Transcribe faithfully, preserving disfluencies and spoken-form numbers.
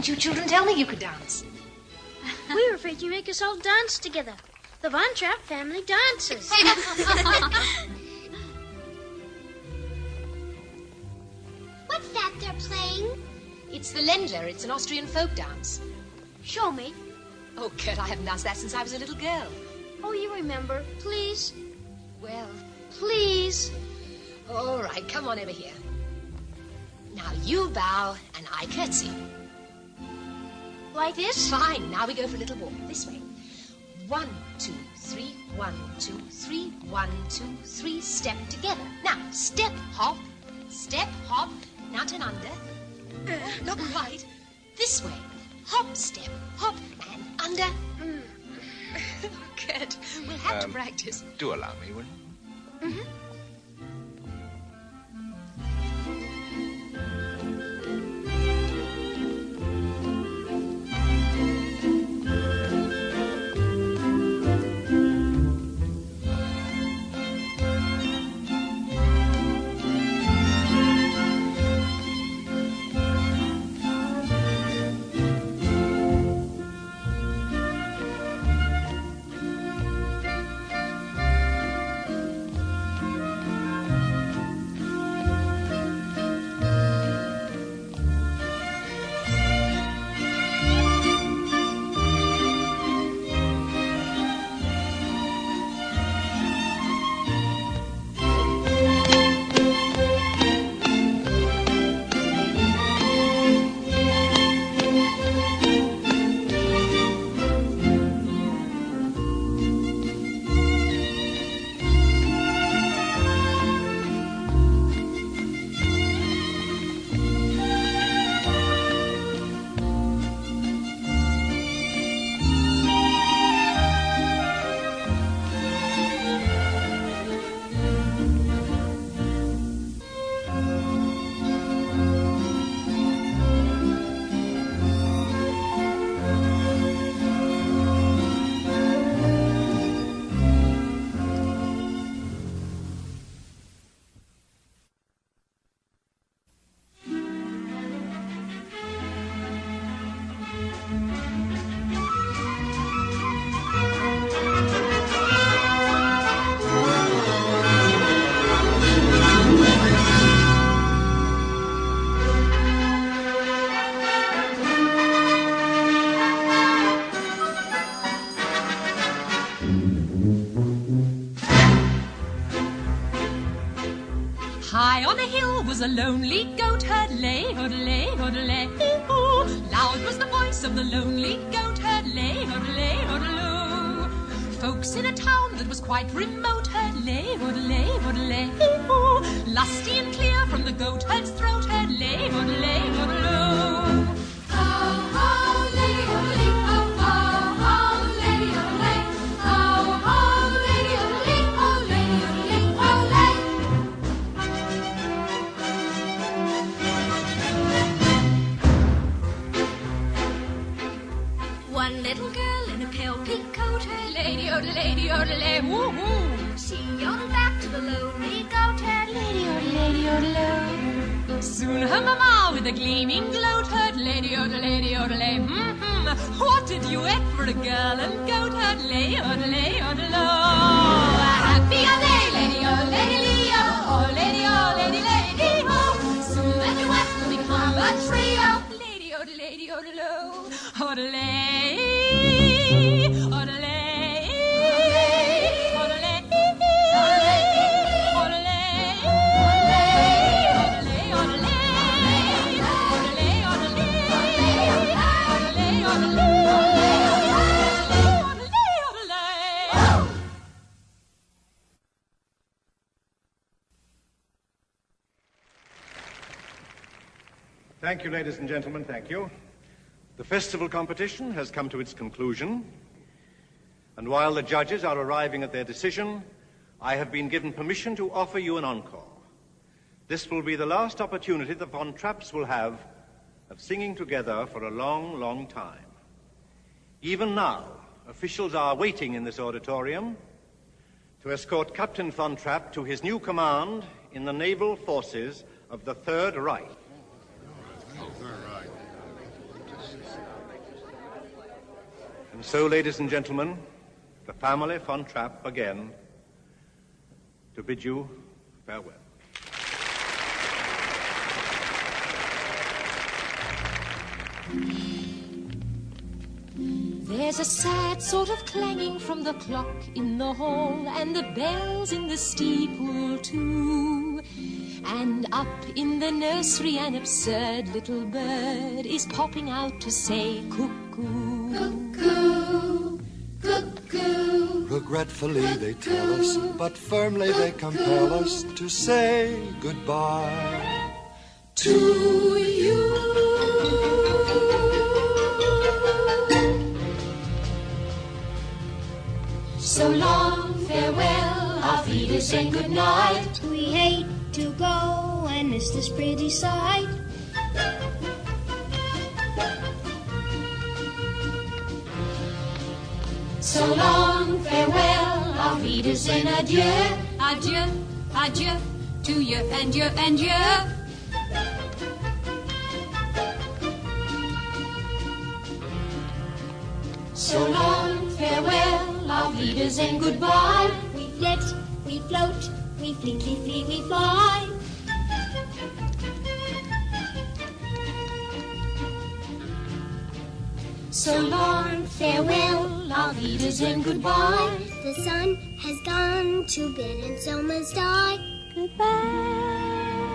you children tell me you could dance? We were afraid you'd make us all dance together. The Von Trapp family dances. What's that they're playing? It's the Ländler. It's an Austrian folk dance. Show me. Oh, Kurt, I haven't danced that since I was a little girl. Oh, you remember. Please. Well, Please. all right, come on over here. Now you bow and I curtsy. Like this? Fine, now we go for a little walk. This way. One, two, three, one, two, three, one, two, three, step together. Now, step, hop, step, hop. Now turn under. Uh, look right. This way. Hop, step, hop, and under. Mm. Good. We'll have Um, to practice. Do allow me, will you? Mm-hmm. High on a hill was a lonely goat herd, lay, hoodlay, hoodlay, hee-hoo. Loud was the voice of the lonely goat herd, lay, hoodlay, hoodloo. Folks in a town that was quite remote heard, lay, hoodlay, hoodlay, hee-hoo. Lusty and clear from the goat herd's throat heard, lay, hoodlay, hoodloo. Oh, oh, lady, hoodlay, oh, oh, oh, lady, hoodlay, oh, oh, lady, hoodlay, oh, lady, hoodlay, oh, lady. One little girl in a pale pink coat, her Lady, oh, lady, oh, lay, woo-hoo. she yodeled back to the lonely goat, her lady, oh, lady, oh, lady. Soon her mamma with a gleaming gloat heard, lady, oh, lady, oh, lay, mm-hmm. What did you eat for a girl and goat heard, lay, oh, lay, oh, low. Happy are they, lady, oh, lady, lee, oh, lady, oh, lady, lady, ho. Soon the duet will become a trio, lady, oh, lady, oh, low. Oh, lay, oh, lay, oh, lay, oh, Thank you, ladies and gentlemen, thank you. The festival competition has come to its conclusion, and while the judges are arriving at their decision, I have been given permission to offer you an encore. This will be the last opportunity the Von Trapps will have of singing together for a long, long time. Even now, officials are waiting in this auditorium to escort Captain Von Trapp to his new command in the naval forces of the Third Reich. And so, ladies and gentlemen, the family Von Trapp again to bid you farewell. There's a sad sort of clanging from the clock in the hall, and the bells in the steeple too. And up in the nursery an absurd little bird is popping out to say cuckoo. Cuckoo, cuckoo. Regretfully they tell us, but firmly they compel us to say goodbye To you. So long, farewell, auf Wiedersehen, good night. We hate to go and miss this pretty sight. So long, farewell, auf Wiedersehen, adieu. Adieu, adieu, to you and you and you. So long, farewell, auf Wiedersehen, goodbye. We flit, we float, we fleet, we flee, we fly. So long, farewell, auf Wiedersehen, goodbye. The sun has gone to bed and so must I. Goodbye.